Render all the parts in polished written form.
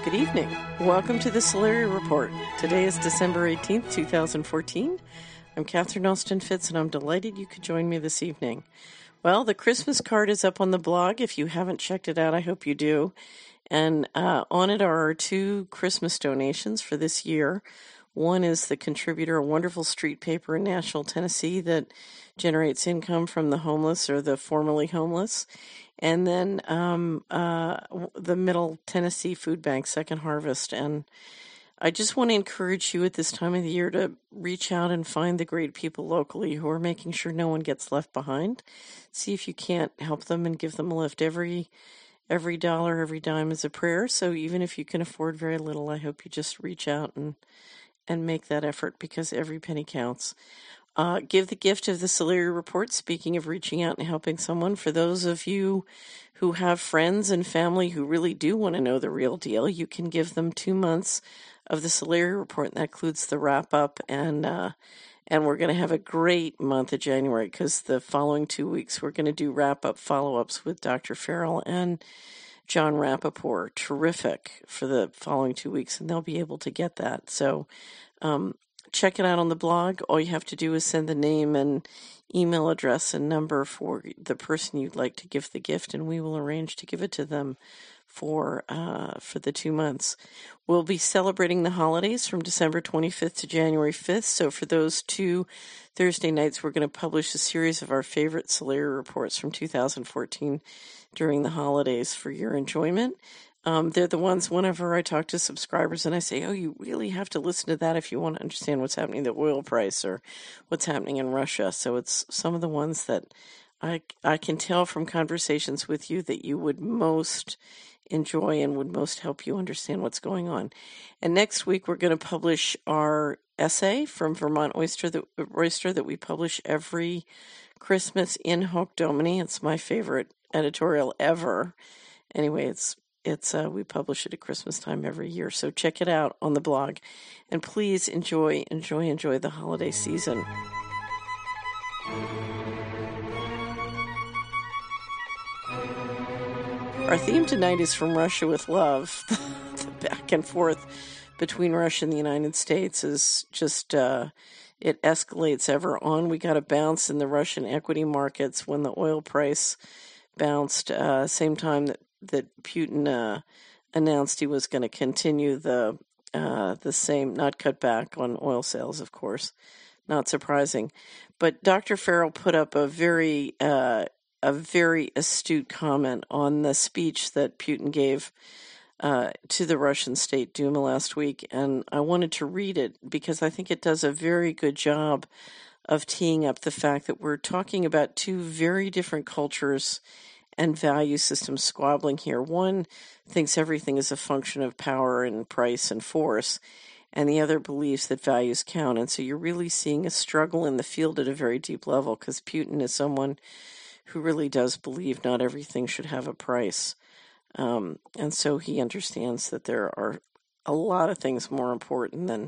Good evening. Welcome to the Solari Report. Today is December 18th, 2014. I'm Catherine Austin Fitz, and I'm delighted you could join me this evening. Well, the Christmas card is up on the blog. If you haven't checked it out, I hope you do. And on it are our two Christmas donations for this year. One is the contributor, a wonderful street paper in Nashville, Tennessee that generates income from the homeless or the formerly homeless. And then the Middle Tennessee Food Bank, Second Harvest. And I just want to encourage you at this time of the year to reach out and find the great people locally who are making sure no one gets left behind. See if you can't help them and give them a lift. Every dollar, every dime is a prayer. So even if you can afford very little, I hope you just reach out and make that effort, because every penny counts. Give the gift of the Solari Report. Speaking of reaching out and helping someone, for those of you who have friends and family who really do want to know the real deal, you can give them 2 months of the Solari Report, and that includes the wrap-up, and we're going to have a great month of January, because the following 2 weeks we're going to do wrap-up follow-ups with Dr. Farrell and John Rappaport. Terrific for the following 2 weeks, and they'll be able to get that. So check it out on the blog. All you have to do is send the name and email address and number for the person you'd like to give the gift, and we will arrange to give it to them for the 2 months. We'll be celebrating the holidays from December 25th to January 5th. So for those 2 Thursday nights, we're going to publish a series of our favorite Solari reports from 2014 during the holidays for your enjoyment. They're the ones, whenever I talk to subscribers and I say, oh, you really have to listen to that if you want to understand what's happening to the oil price or what's happening in Russia. So it's some of the ones that I can tell from conversations with you that you would most enjoy and would most help you understand what's going on. And next week, we're going to publish our essay from Vermont Oyster that we publish every Christmas in Hoc Domini. It's my favorite editorial ever. Anyway, it's we publish it at Christmas time every year, so check it out on the blog, and please enjoy the holiday season. Our theme tonight is From Russia with Love. The back and forth between Russia and the United States is just it escalates ever on. We got a bounce in the Russian equity markets when the oil price bounced, same time that Putin announced he was going to continue the same, not cut back on oil sales, of course, not surprising. But Dr. Farrell put up a very astute comment on the speech that Putin gave to the Russian State Duma last week, and I wanted to read it because I think it does a very good job of teeing up the fact that we're talking about two very different cultures and value systems squabbling here. One thinks everything is a function of power and price and force, and the other believes that values count. And so you're really seeing a struggle in the field at a very deep level, because Putin is someone who really does believe not everything should have a price. And so he understands that there are a lot of things more important than,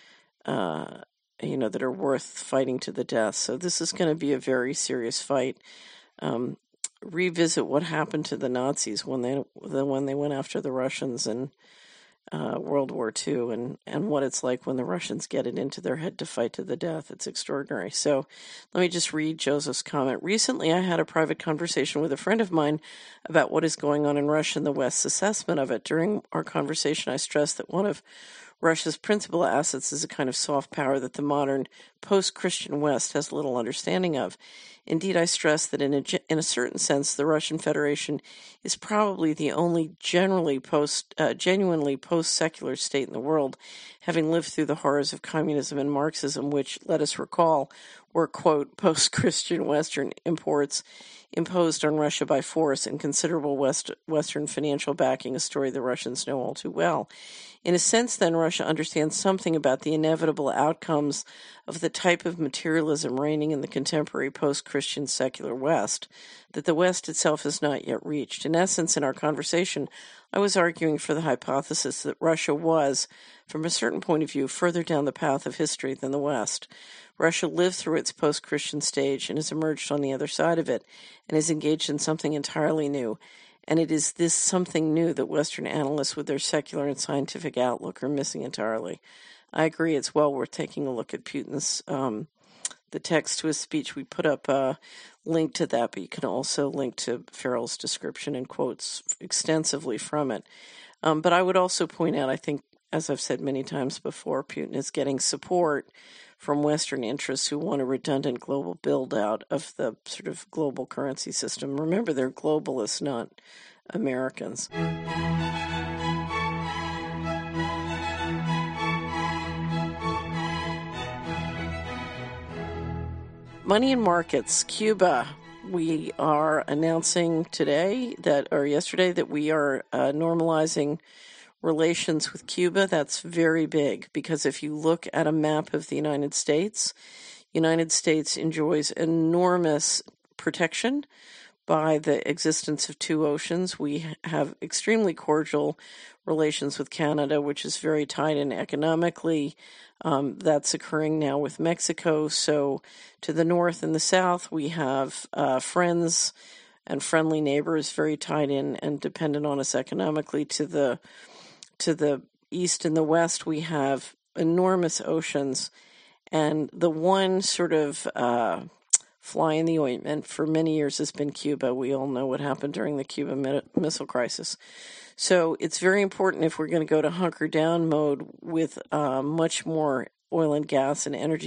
that are worth fighting to the death. So this is going to be a very serious fight. Revisit what happened to the Nazis when they went after the Russians in World War II, and what it's like when the Russians get it into their head to fight to the death. It's extraordinary. So let me just read Joseph's comment. Recently, I had a private conversation with a friend of mine about what is going on in Russia and the West's assessment of it. During our conversation, I stressed that one of Russia's principal assets is a kind of soft power that the modern post-Christian West has little understanding of. Indeed, I stress that in a certain sense, the Russian Federation is probably the only genuinely post-secular state in the world, having lived through the horrors of communism and Marxism, which, let us recall, were, quote, post-Christian Western imports imposed on Russia by force and considerable Western financial backing, a story the Russians know all too well. In a sense, then, Russia understands something about the inevitable outcomes of the type of materialism reigning in the contemporary post-Christian secular West that the West itself has not yet reached. In essence, in our conversation, I was arguing for the hypothesis that Russia was, from a certain point of view, further down the path of history than the West. Russia lived through its post-Christian stage and has emerged on the other side of it and is engaged in something entirely new. And it is this something new that Western analysts with their secular and scientific outlook are missing entirely. I agree it's well worth taking a look at Putin's the text to his speech. We put up a link to that, but you can also link to Farrell's description and quotes extensively from it. But I would also point out, I think, as I've said many times before, Putin is getting support from Western interests who want a redundant global build-out of the sort of global currency system. Remember, they're globalists, not Americans. Money and markets, Cuba. We are announcing today yesterday that we are normalizing relations with Cuba. That's very big because if you look at a map of the United States enjoys enormous protection by the existence of two oceans. We have extremely cordial relations with Canada, which is very tied in economically. That's occurring now with Mexico. So to the north and the south, we have friends and friendly neighbors very tied in and dependent on us economically. To the east and the west, we have enormous oceans. And the one sort of fly in the ointment for many years has been Cuba. We all know what happened during the Cuban Missile Crisis. So it's very important if we're going to go to hunker down mode with much more oil and gas and energy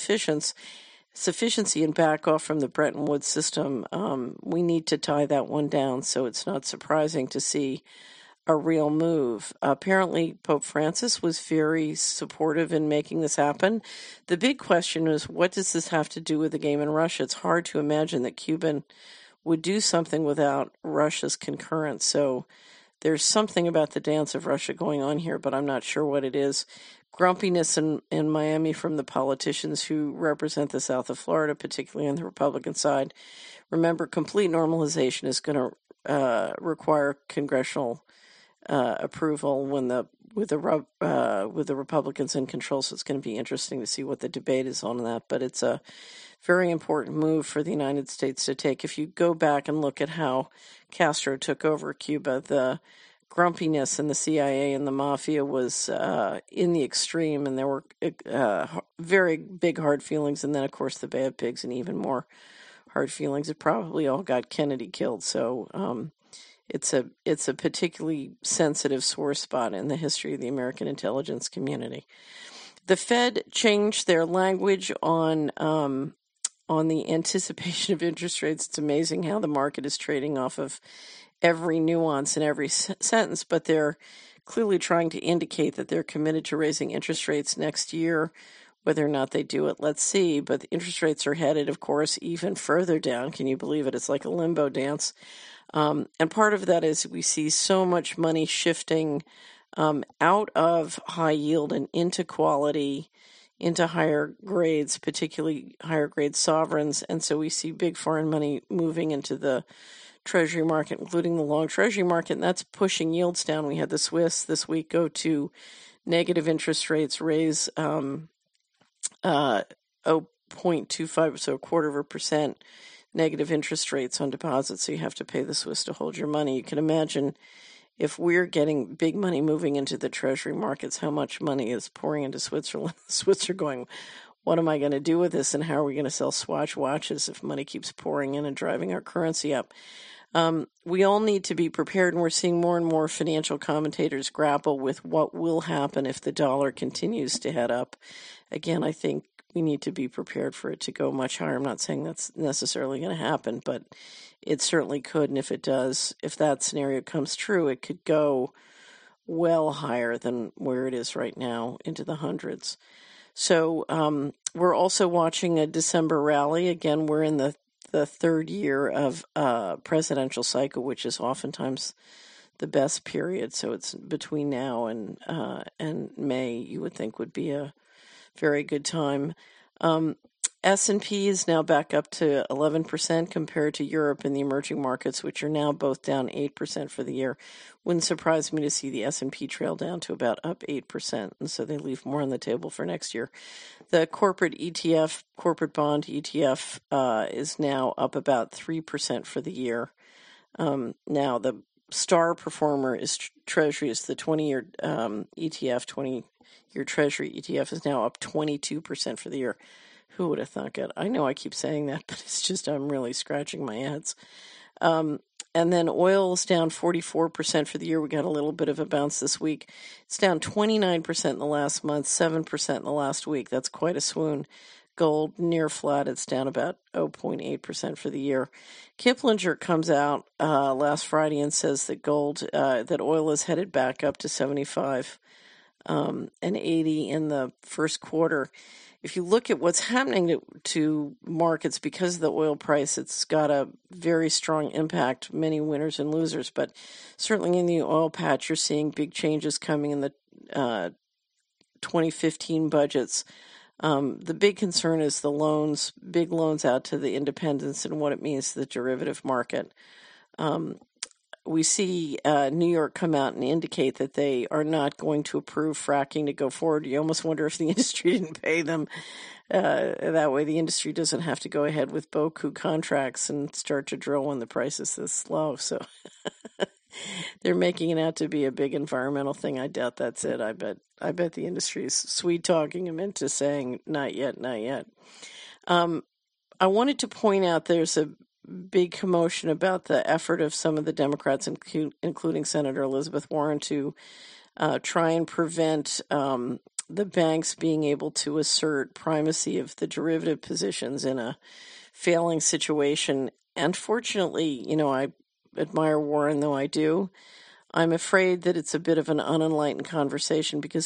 self-sufficiency and back off from the Bretton Woods system. We need to tie that one down, so it's not surprising to see a real move. Apparently, Pope Francis was very supportive in making this happen. The big question is, what does this have to do with the game in Russia? It's hard to imagine that Cuba would do something without Russia's concurrence. So there's something about the dance of Russia going on here, but I'm not sure what it is. Grumpiness in Miami from the politicians who represent the south of Florida, particularly on the Republican side. Remember, complete normalization is going to require congressional approval with the Republicans in control. So it's going to be interesting to see what the debate is on that. But it's a very important move for the United States to take. If you go back and look at how Castro took over Cuba, the grumpiness in the CIA and the mafia was in the extreme, and there were very big hard feelings. And then, of course, the bad pigs and even more hard feelings. It probably all got Kennedy killed. So it's a particularly sensitive sore spot in the history of the American intelligence community. The Fed changed their language on the anticipation of interest rates. It's amazing how the market is trading off of every nuance in every sentence, but they're clearly trying to indicate that they're committed to raising interest rates next year. Whether or not they do it, let's see. But the interest rates are headed, of course, even further down. Can you believe it? It's like a limbo dance. And part of that is we see so much money shifting out of high yield and into quality, into higher grades, particularly higher grade sovereigns. And so we see big foreign money moving into the Treasury market, including the long Treasury market, and that's pushing yields down. We had the Swiss this week go to negative interest rates, raise 0.25, so 0.25% negative interest rates on deposits, so you have to pay the Swiss to hold your money. You can imagine if we're getting big money moving into the Treasury markets, how much money is pouring into Switzerland. The Swiss are going, what am I going to do with this, and how are we going to sell Swatch watches if money keeps pouring in and driving our currency up? We all need to be prepared, and we're seeing more and more financial commentators grapple with what will happen if the dollar continues to head up. Again, I think we need to be prepared for it to go much higher. I'm not saying that's necessarily going to happen, but it certainly could, and if it does, if that scenario comes true, it could go well higher than where it is right now, into the hundreds. So we're also watching a December rally. Again, we're in the third year of presidential cycle, which is oftentimes the best period. So it's between now and May, you would think would be a very good time. S&P is now back up to 11% compared to Europe and the emerging markets, which are now both down 8% for the year. Wouldn't surprise me to see the S&P trail down to about up 8%, and so they leave more on the table for next year. The corporate ETF, corporate bond ETF, is now up about 3% for the year. Now, the star performer is Treasuries. The 20-year ETF, 20-year Treasury ETF is now up 22% for the year. Who would have thunk it? I know I keep saying that, but it's just I'm really scratching my heads. And then oil is down 44% for the year. We got a little bit of a bounce this week. It's down 29% in the last month, 7% in the last week. That's quite a swoon. Gold near flat. It's down about 0.8% for the year. Kiplinger comes out last Friday and says that that oil is headed back up to 75 and 80 in the first quarter. If you look at what's happening to markets because of the oil price, it's got a very strong impact, many winners and losers. But certainly in the oil patch, you're seeing big changes coming in the 2015 budgets. The big concern is the big loans out to the independents and what it means to the derivative market. We see New York come out and indicate that they are not going to approve fracking to go forward. You almost wonder if the industry didn't pay them. That way the industry doesn't have to go ahead with Boku contracts and start to drill when the price is this low. So they're making it out to be a big environmental thing. I doubt that's it. I bet the industry is sweet-talking them into saying, not yet, not yet. I wanted to point out there's a big commotion about the effort of some of the Democrats, including Senator Elizabeth Warren, to try and prevent the banks being able to assert primacy of the derivative positions in a failing situation. And fortunately, I admire Warren, though I do. I'm afraid that it's a bit of an unenlightened conversation because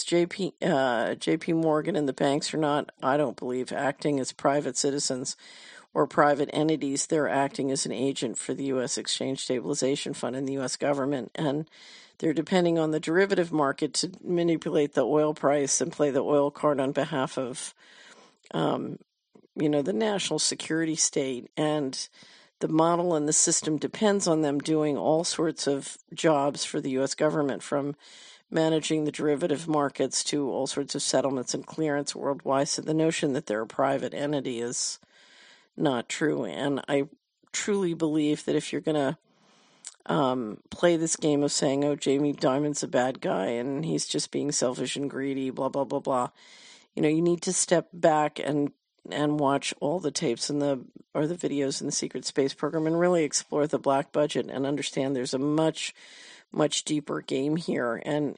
JP Morgan and the banks are not, I don't believe, acting as private citizens or private entities. They're acting as an agent for the U.S. Exchange Stabilization Fund and the U.S. government, and they're depending on the derivative market to manipulate the oil price and play the oil card on behalf of, the national security state. And the model and the system depends on them doing all sorts of jobs for the U.S. government, from managing the derivative markets to all sorts of settlements and clearance worldwide. So the notion that they're a private entity is not true. And I truly believe that if you're going to play this game of saying, oh, Jamie Dimon's a bad guy and he's just being selfish and greedy, blah, blah, blah, blah, you need to step back and watch all the tapes the videos in the Secret Space Program and really explore the black budget and understand there's a much, much deeper game here. And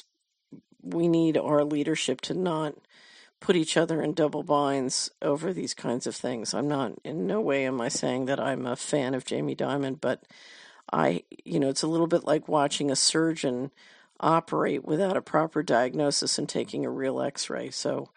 we need our leadership to not put each other in double binds over these kinds of things. In no way am I saying that I'm a fan of Jamie Dimon, but it's a little bit like watching a surgeon operate without a proper diagnosis and taking a real x-ray. So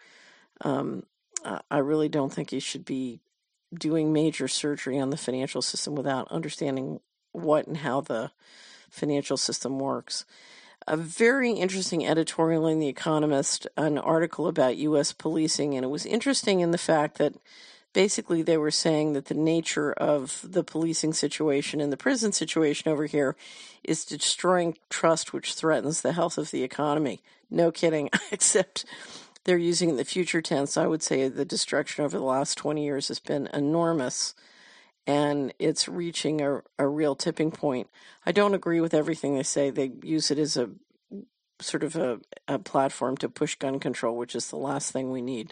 I really don't think he should be doing major surgery on the financial system without understanding what and how the financial system works. A very interesting editorial in The Economist, an article about U.S. policing, and it was interesting in the fact that basically they were saying that the nature of the policing situation and the prison situation over here is destroying trust, which threatens the health of the economy. No kidding, except they're using the future tense. I would say the destruction over the last 20 years has been enormous, and it's reaching a real tipping point. I don't agree with everything they say. They use it as a sort of a platform to push gun control, which is the last thing we need.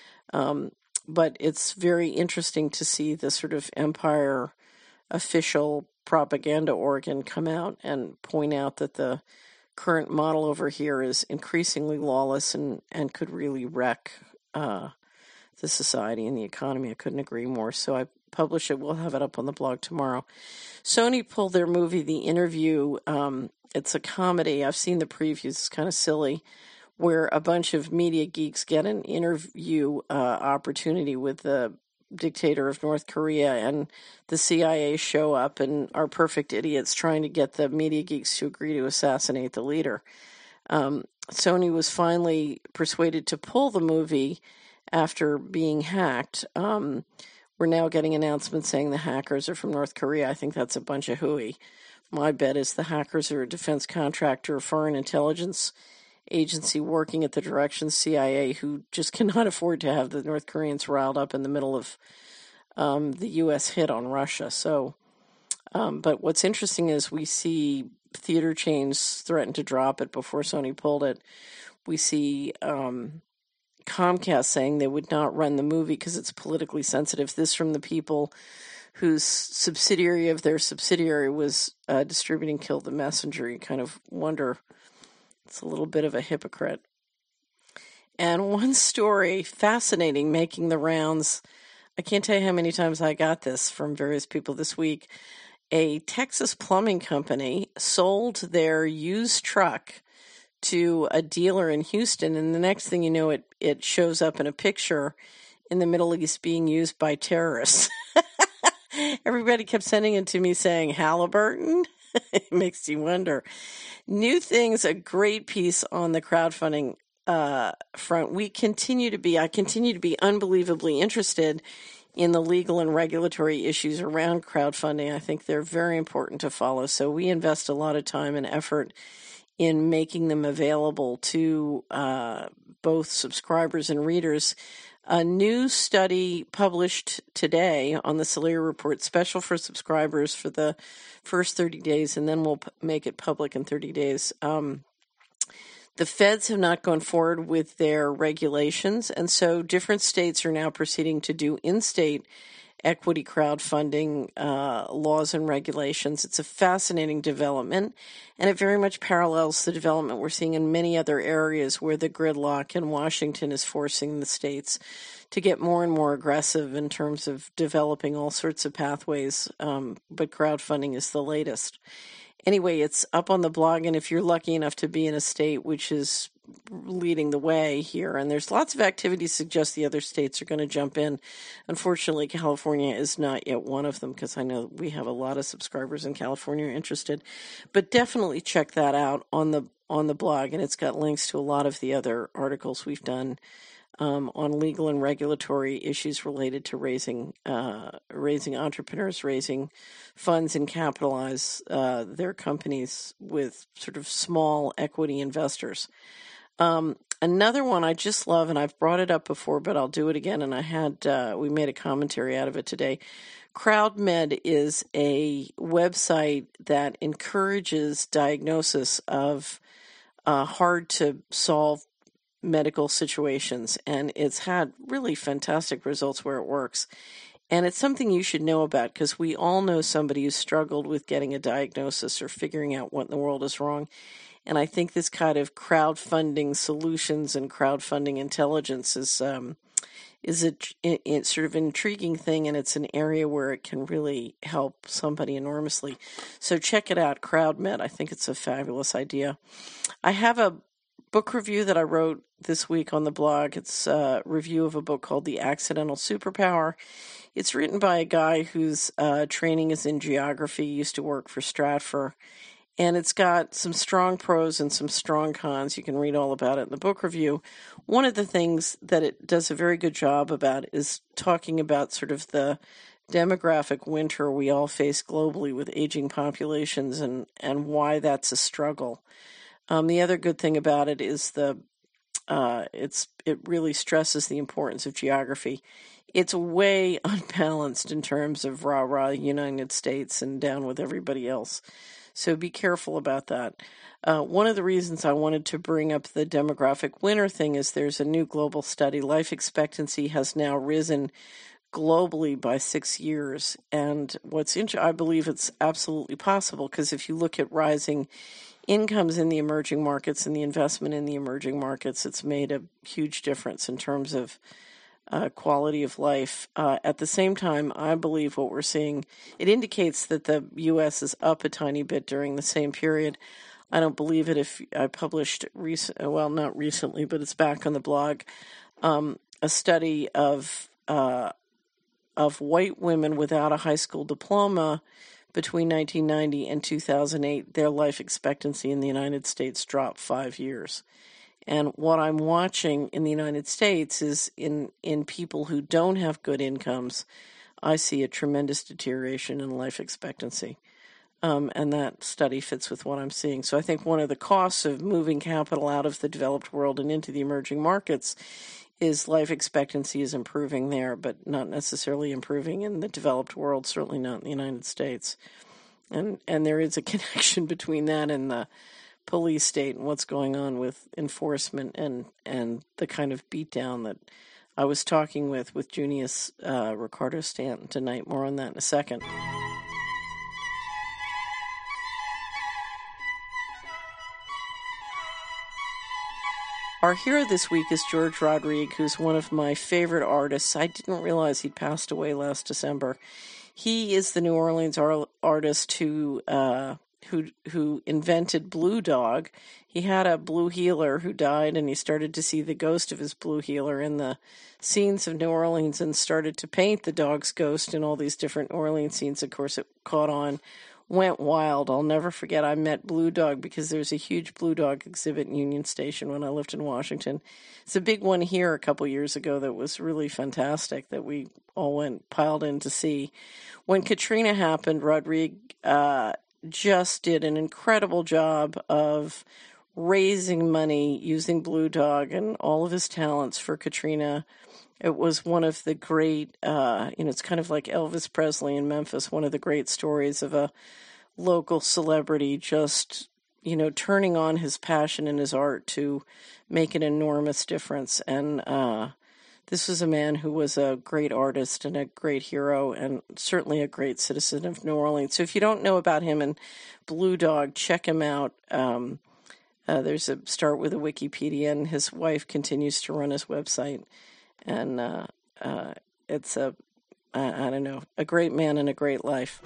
But it's very interesting to see the sort of empire official propaganda organ come out and point out that the current model over here is increasingly lawless and could really wreck the society and the economy. I couldn't agree more. So I publish it. We'll have it up on the blog tomorrow. Sony pulled their movie, The Interview. It's a comedy. I've seen the previews. It's kind of silly, where a bunch of media geeks get an interview opportunity with the dictator of North Korea, and the CIA show up and are perfect idiots trying to get the media geeks to agree to assassinate the leader. Sony was finally persuaded to pull the movie after being hacked. We're now getting announcements saying the hackers are from North Korea. I think that's a bunch of hooey. My bet is the hackers are a defense contractor, foreign intelligence agency working at the direction of CIA, who just cannot afford to have the North Koreans riled up in the middle of the U.S. hit on Russia. So, but what's interesting is we see theater chains threatened to drop it before Sony pulled it. We see Comcast saying they would not run the movie because it's politically sensitive. This from the people whose subsidiary of their subsidiary was distributing Kill the Messenger. You kind of wonder, it's a little bit of a hypocrite. And one story, fascinating, making the rounds. I can't tell you how many times I got this from various people this week. A Texas plumbing company sold their used truck to a dealer in Houston, and the next thing you know, it shows up in a picture in the Middle East being used by terrorists. Everybody kept sending it to me saying, Halliburton? It makes you wonder. New things, a great piece on the crowdfunding front. I continue to be unbelievably interested in the legal and regulatory issues around crowdfunding. I think they're very important to follow. So we invest a lot of time and effort in making them available to both subscribers and readers. A new study published today on the Solari Report, special for subscribers for the first 30 days, and then we'll make it public in 30 days. The feds have not gone forward with their regulations, and so different states are now proceeding to do in-state equity crowdfunding laws and regulations. It's a fascinating development, and it very much parallels the development we're seeing in many other areas where the gridlock in Washington is forcing the states to get more and more aggressive in terms of developing all sorts of pathways, but crowdfunding is the latest. Anyway, it's up on the blog, and if you're lucky enough to be in a state which is leading the way here, and there's lots of activity suggest the other states are going to jump in. Unfortunately, California is not yet one of them, because I know we have a lot of subscribers in California interested. But definitely check that out on the blog, and it's got links to a lot of the other articles we've done on legal and regulatory issues related to raising entrepreneurs, raising funds, and capitalize their companies with sort of small equity investors. Another one I just love, and I've brought it up before, but I'll do it again, and we made a commentary out of it today. CrowdMed is a website that encourages diagnosis of hard-to-solve medical situations, and it's had really fantastic results where it works. And it's something you should know about, because we all know somebody who's struggled with getting a diagnosis or figuring out what in the world is wrong. And I think this kind of crowdfunding solutions and crowdfunding intelligence is it's sort of an intriguing thing, and it's an area where it can really help somebody enormously. So check it out, CrowdMed. I think it's a fabulous idea. I have a book review that I wrote this week on the blog. It's a review of a book called The Accidental Superpower. It's written by a guy whose training is in geography, used to work for Stratfor. And it's got some strong pros and some strong cons. You can read all about it in the book review. One of the things that it does a very good job about is talking about sort of the demographic winter we all face globally with aging populations and why that's a struggle. The other good thing about it is it really stresses the importance of geography. It's way unbalanced in terms of rah-rah United States and down with everybody else. So be careful about that. One of the reasons I wanted to bring up the demographic winter thing is there's a new global study. Life expectancy has now risen globally by 6 years. And I believe it's absolutely possible, because if you look at rising incomes in the emerging markets and the investment in the emerging markets, it's made a huge difference in terms of quality of life. At the same time, I believe what we're seeing, it indicates that the U.S. is up a tiny bit during the same period. I don't believe it if I published, not recently, but it's back on the blog, a study of white women without a high school diploma between 1990 and 2008. Their life expectancy in the United States dropped 5 years. And what I'm watching in the United States is in people who don't have good incomes, I see a tremendous deterioration in life expectancy. And that study fits with what I'm seeing. So I think one of the costs of moving capital out of the developed world and into the emerging markets is life expectancy is improving there, but not necessarily improving in the developed world, certainly not in the United States. And there is a connection between that and the police state and what's going on with enforcement and the kind of beatdown that I was talking with Junius Ricardo Stanton tonight. More on that in a second. Our hero this week is George Rodrigue, who's one of my favorite artists. I didn't realize he'd passed away last December. He is the New Orleans artist who invented Blue Dog. He had a blue heeler who died, and he started to see the ghost of his blue heeler in the scenes of New Orleans and started to paint the dog's ghost in all these different New Orleans scenes. Of course, it caught on, went wild. I'll never forget, I met Blue Dog because there's a huge Blue Dog exhibit in Union Station when I lived in Washington. It's a big one here a couple years ago that was really fantastic that we all piled in to see. When Katrina happened, Rodrigue just did an incredible job of raising money using Blue Dog and all of his talents for Katrina. It was one of the great, it's kind of like Elvis Presley in Memphis, one of the great stories of a local celebrity just, turning on his passion and his art to make an enormous difference. And this was a man who was a great artist and a great hero and certainly a great citizen of New Orleans. So if you don't know about him and Blue Dog, check him out. There's a start with a Wikipedia, and his wife continues to run his website. And it's a great man and a great life.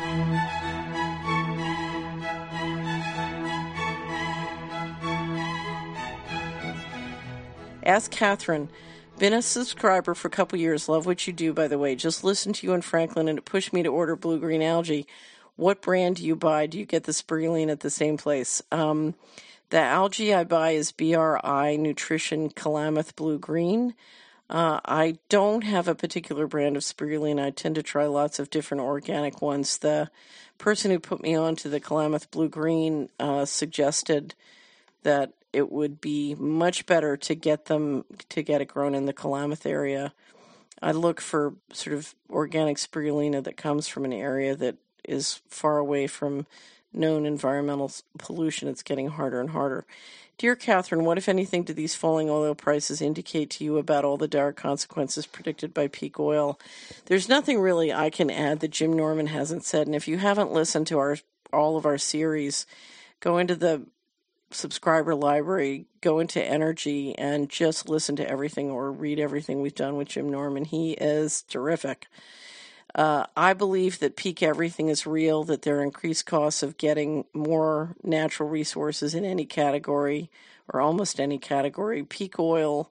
Ask Catherine. Been a subscriber for a couple years. Love what you do, by the way. Just listen to you in Franklin, and it pushed me to order blue-green algae. What brand do you buy? Do you get the spirulina at the same place? The algae I buy is BRI Nutrition Klamath Blue Green. I don't have a particular brand of spirulina. I tend to try lots of different organic ones. The person who put me on to the Klamath Blue Green suggested that it would be much better to get it grown in the Klamath area. I look for sort of organic spirulina that comes from an area that is far away from known environmental pollution. It's getting harder and harder. Dear Catherine, what, if anything, do these falling oil prices indicate to you about all the dire consequences predicted by peak oil? There's nothing really I can add that Jim Norman hasn't said. And if you haven't listened to all of our series, go into the subscriber library, go into energy, and just listen to everything or read everything we've done with Jim Norman. He is terrific. I believe that peak everything is real, that there are increased costs of getting more natural resources in any category or almost any category. Peak oil,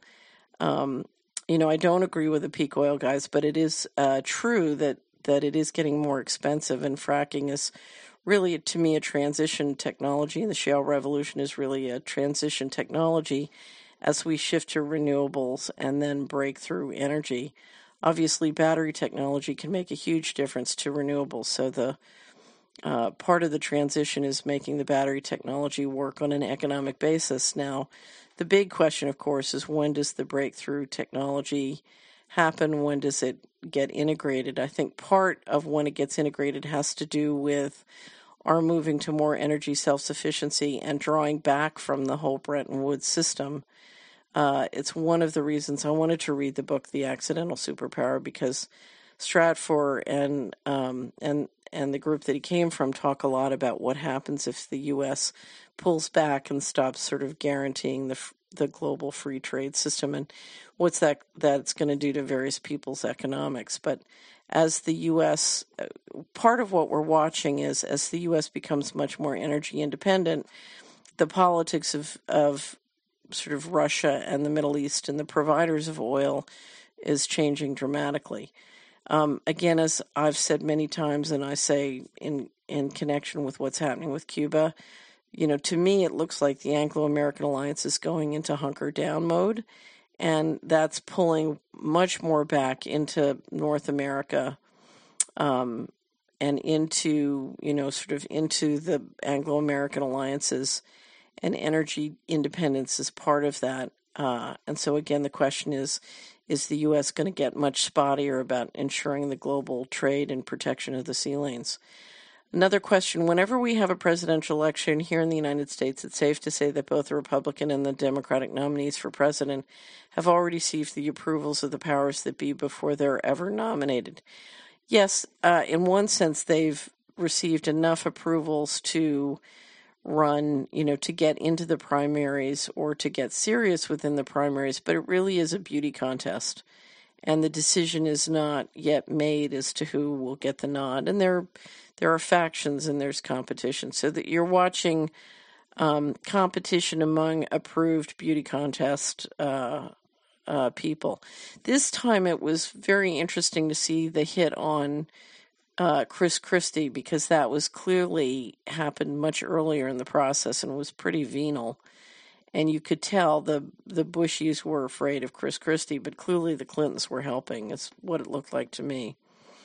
I don't agree with the peak oil guys, but it is true that it is getting more expensive, and fracking is really, to me, a transition technology, and the shale revolution is really a transition technology as we shift to renewables and then breakthrough energy. Obviously, battery technology can make a huge difference to renewables, so the part of the transition is making the battery technology work on an economic basis. Now, the big question, of course, is when does the breakthrough technology happen? When does it get integrated? I think part of when it gets integrated has to do with our moving to more energy self-sufficiency and drawing back from the whole Bretton Woods system. It's one of the reasons I wanted to read the book, The Accidental Superpower, because Stratfor and the group that he came from talk a lot about what happens if the U.S. pulls back and stops sort of guaranteeing the global free trade system, and what's that's going to do to various people's economics. But as the U.S., part of what we're watching is as the U.S. becomes much more energy independent, the politics of sort of Russia and the Middle East and the providers of oil is changing dramatically. Again, as I've said many times, and I say in connection with what's happening with Cuba, to me it looks like the Anglo-American alliance is going into hunker-down mode, and that's pulling much more back into North America and into, sort of into the Anglo-American alliances, and energy independence is part of that. And so, again, the question is the U.S. going to get much spottier about ensuring the global trade and protection of the sea lanes? Another question, whenever we have a presidential election here in the United States, it's safe to say that both the Republican and the Democratic nominees for president have already received the approvals of the powers that be before they're ever nominated. Yes, in one sense, they've received enough approvals to run, to get into the primaries or to get serious within the primaries, but it really is a beauty contest. And the decision is not yet made as to who will get the nod. And there are factions and there's competition. So that you're watching competition among approved beauty contest people. This time it was very interesting to see the hit on Chris Christie, because that was clearly happened much earlier in the process and was pretty venal. And you could tell the Bushies were afraid of Chris Christie, but clearly the Clintons were helping. It's what it looked like to me.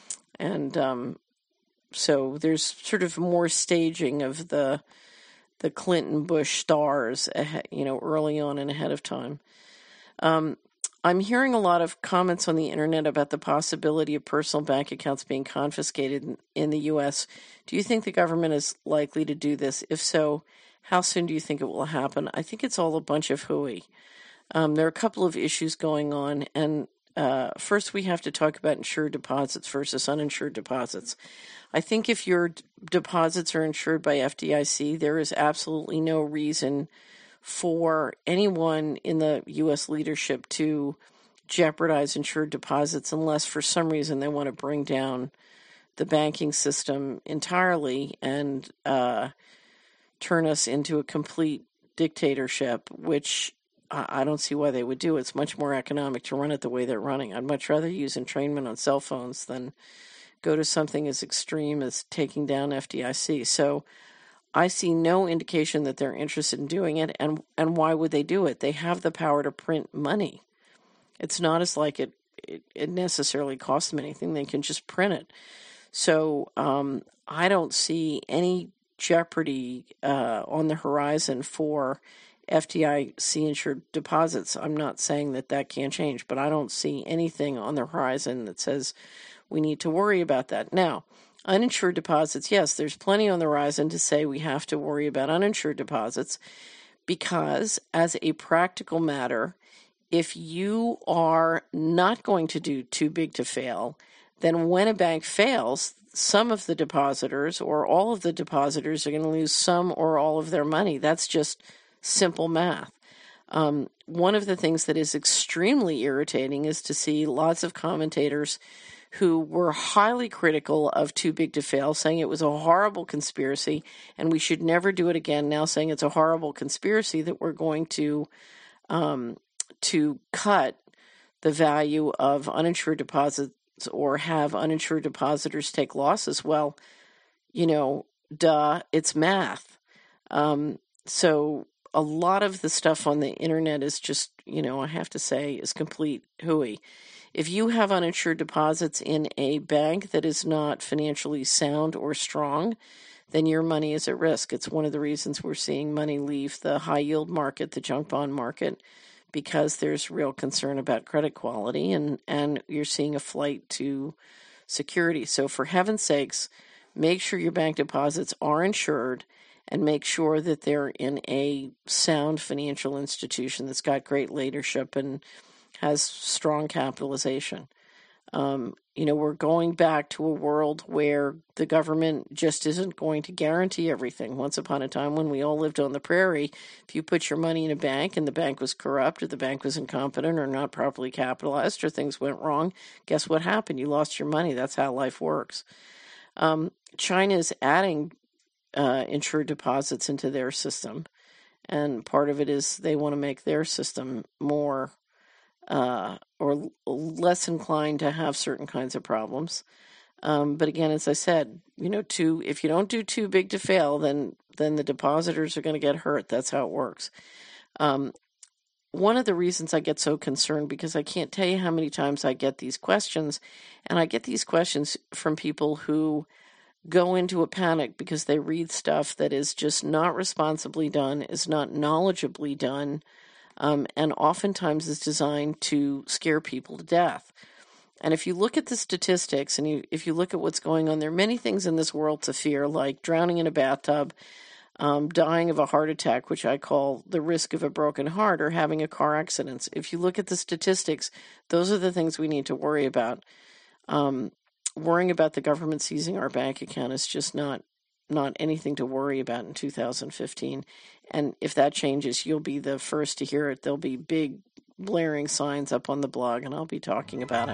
And so there's sort of more staging of the Clinton-Bush stars, early on and ahead of time. I'm hearing a lot of comments on the internet about the possibility of personal bank accounts being confiscated in the U.S. Do you think the government is likely to do this? If so, how soon do you think it will happen? I think it's all a bunch of hooey. There are a couple of issues going on, and first we have to talk about insured deposits versus uninsured deposits. I think if your deposits are insured by FDIC, there is absolutely no reason for anyone in the U.S. leadership to jeopardize insured deposits unless for some reason they want to bring down the banking system entirely and turn us into a complete dictatorship, which I don't see why they would do. It's much more economic to run it the way they're running. I'd much rather use entrainment on cell phones than go to something as extreme as taking down FDIC. So I see no indication that they're interested in doing it, and why would they do it? They have the power to print money. It's not as like it necessarily costs them anything. They can just print it. So I don't see any jeopardy on the horizon for FDIC-insured deposits. I'm not saying that can't change, but I don't see anything on the horizon that says we need to worry about that. Now, uninsured deposits, yes, there's plenty on the horizon to say we have to worry about uninsured deposits because, as a practical matter, if you are not going to do too big to fail, then when a bank fails, some of the depositors or all of the depositors are going to lose some or all of their money. That's just simple math. One of the things that is extremely irritating is to see lots of commentators who were highly critical of Too Big to Fail, saying it was a horrible conspiracy and we should never do it again, now saying it's a horrible conspiracy that we're going to cut the value of uninsured deposits or have uninsured depositors take losses. Well, it's math. So a lot of the stuff on the internet is just, I have to say, is complete hooey. If you have uninsured deposits in a bank that is not financially sound or strong, then your money is at risk. It's one of the reasons we're seeing money leave the high yield market, the junk bond market, because there's real concern about credit quality and you're seeing a flight to security. So for heaven's sakes, make sure your bank deposits are insured and make sure that they're in a sound financial institution that's got great leadership and has strong capitalization. We're going back to a world where the government just isn't going to guarantee everything. Once upon a time when we all lived on the prairie, if you put your money in a bank and the bank was corrupt or the bank was incompetent or not properly capitalized or things went wrong, guess what happened? You lost your money. That's how life works. China is adding insured deposits into their system, and part of it is they want to make their system more or less inclined to have certain kinds of problems. But again, as I said, if you don't do too big to fail, then the depositors are going to get hurt. That's how it works. One of the reasons I get so concerned, because I can't tell you how many times I get these questions, and I get these questions from people who go into a panic because they read stuff that is just not responsibly done, is not knowledgeably done, and oftentimes is designed to scare people to death. And if you look at the statistics and if you look at what's going on, there are many things in this world to fear, like drowning in a bathtub, dying of a heart attack, which I call the risk of a broken heart, or having a car accident. If you look at the statistics, those are the things we need to worry about. Worrying about the government seizing our bank account is just not anything to worry about in 2015. And if that changes, you'll be the first to hear it. There'll be big blaring signs up on the blog, and I'll be talking about it.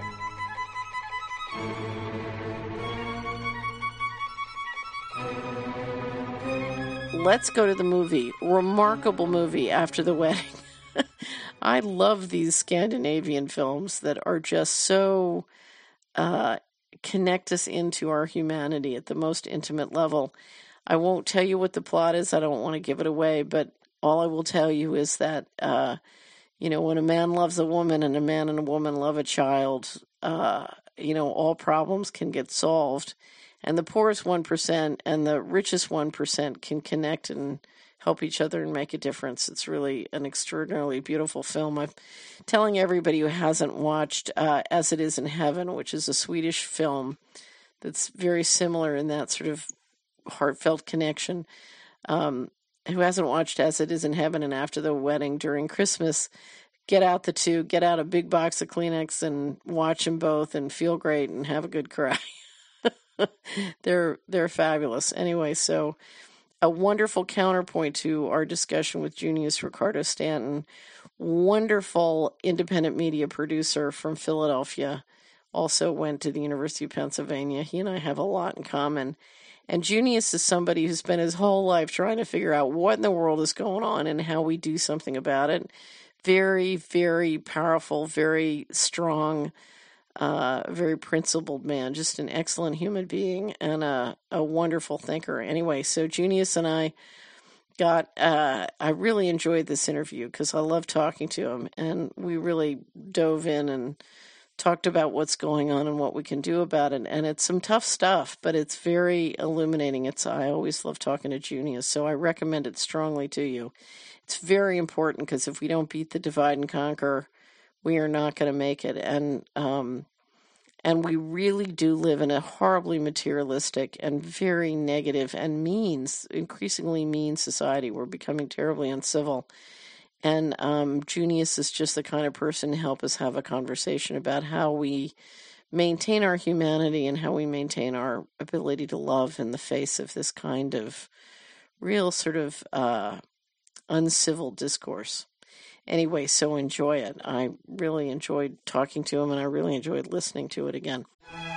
Let's go to the movie. Remarkable movie, After the Wedding. I love these Scandinavian films that are just so connect us into our humanity at the most intimate level. I won't tell you what the plot is. I don't want to give it away, but all I will tell you is that, when a man loves a woman and a man and a woman love a child, all problems can get solved. And the poorest 1% and the richest 1% can connect and help each other and make a difference. It's really an extraordinarily beautiful film. I'm telling everybody who hasn't watched As It Is in Heaven, which is a Swedish film that's very similar in that sort of heartfelt connection, who hasn't watched As It Is in Heaven and After the Wedding during Christmas, get out the two, get out a big box of Kleenex and watch them both and feel great and have a good cry. They're fabulous. Anyway, so a wonderful counterpoint to our discussion with Junius Ricardo Stanton, wonderful independent media producer from Philadelphia, also went to the University of Pennsylvania. He and I have a lot in common. And Junius is somebody who spent his whole life trying to figure out what in the world is going on and how we do something about it. Very, very powerful, very strong, very principled man, just an excellent human being and a wonderful thinker. Anyway, so Junius and I I really enjoyed this interview because I love talking to him, and we really dove in and talked about what's going on and what we can do about it. And it's some tough stuff, but it's very illuminating. I always love talking to Junius, so I recommend it strongly to you. It's very important because if we don't beat the divide and conquer, we are not going to make it. And we really do live in a horribly materialistic and very negative and increasingly mean society. We're becoming terribly uncivil. And Junius is just the kind of person to help us have a conversation about how we maintain our humanity and how we maintain our ability to love in the face of this kind of real sort of uncivil discourse. Anyway, so enjoy it. I really enjoyed talking to him, and I really enjoyed listening to it again.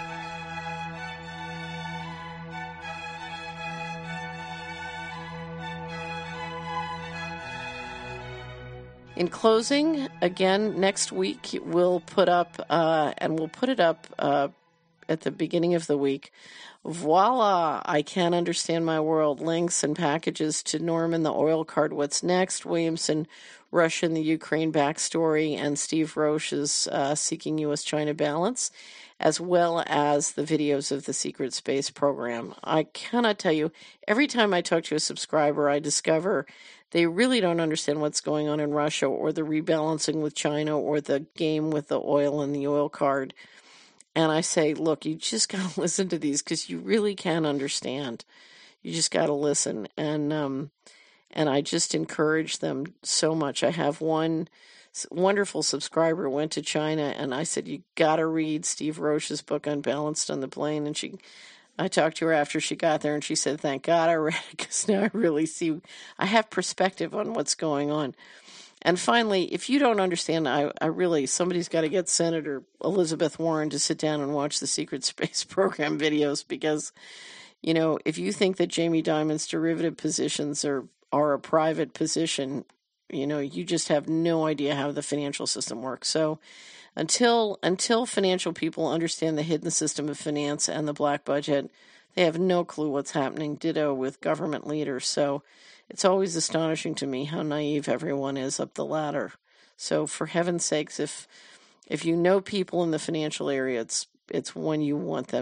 In closing, again, next week we'll put up, and we'll put it up at the beginning of the week. Voila! I Can't Understand My World. Links and packages to Norman the Oil Card, What's Next, Williamson, Russia and the Ukraine backstory, and Steve Roche's Seeking U.S.-China Balance, as well as the videos of the Secret Space Program. I cannot tell you, every time I talk to a subscriber, I discover they really don't understand what's going on in Russia or the rebalancing with China or the game with the oil and the oil card. And I say, look, you just got to listen to these because you really can't understand. You just got to listen. And I just encourage them so much. I have one wonderful subscriber who went to China, and I said, you got to read Steve Roche's book, Unbalanced on the Plane. And I talked to her after she got there, and she said, thank God I read it because now I really see, I have perspective on what's going on. And finally, if you don't understand, I really, somebody's got to get Senator Elizabeth Warren to sit down and watch the Secret Space Program videos because, if you think that Jamie Dimon's derivative positions are a private position, you just have no idea how the financial system works. So until financial people understand the hidden system of finance and the black budget, they have no clue what's happening. Ditto with government leaders. So it's always astonishing to me how naive everyone is up the ladder. So for heaven's sakes, if you know people in the financial area, it's when you want them,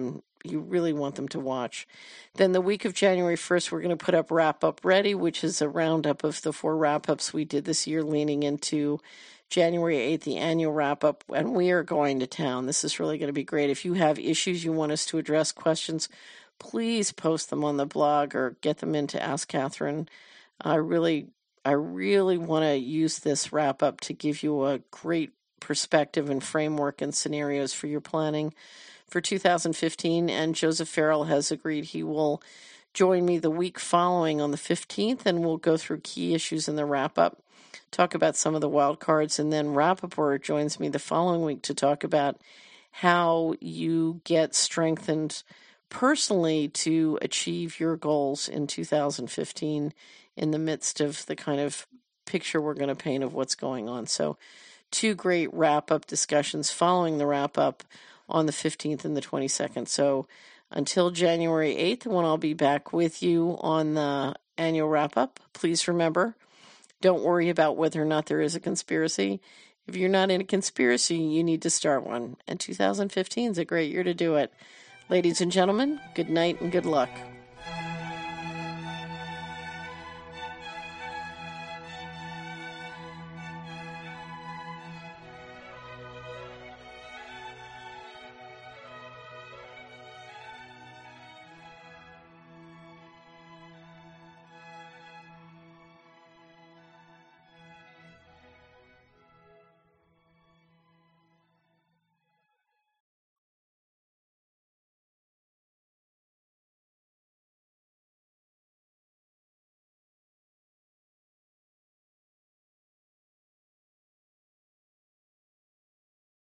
you really want them to watch. Then the week of January 1st, we're going to put up Wrap Up Ready, which is a roundup of the 4 wrap-ups we did this year, leaning into January 8th, the annual wrap-up, and we are going to town. This is really going to be great. If you have issues you want us to address, questions, please post them on the blog or get them in to Ask Catherine. I really want to use this wrap-up to give you a great perspective and framework and scenarios for your planning for 2015, and Joseph Farrell has agreed he will join me the week following on the 15th, and we'll go through key issues in the wrap-up, talk about some of the wild cards, and then Rappaport joins me the following week to talk about how you get strengthened personally to achieve your goals in 2015 in the midst of the kind of picture we're going to paint of what's going on. So 2 great wrap-up discussions following the wrap-up on the 15th and the 22nd. So until January 8th, when I'll be back with you on the annual wrap-up, please remember, don't worry about whether or not there is a conspiracy. If you're not in a conspiracy, you need to start one. And 2015 is a great year to do it. Ladies and gentlemen, good night and good luck.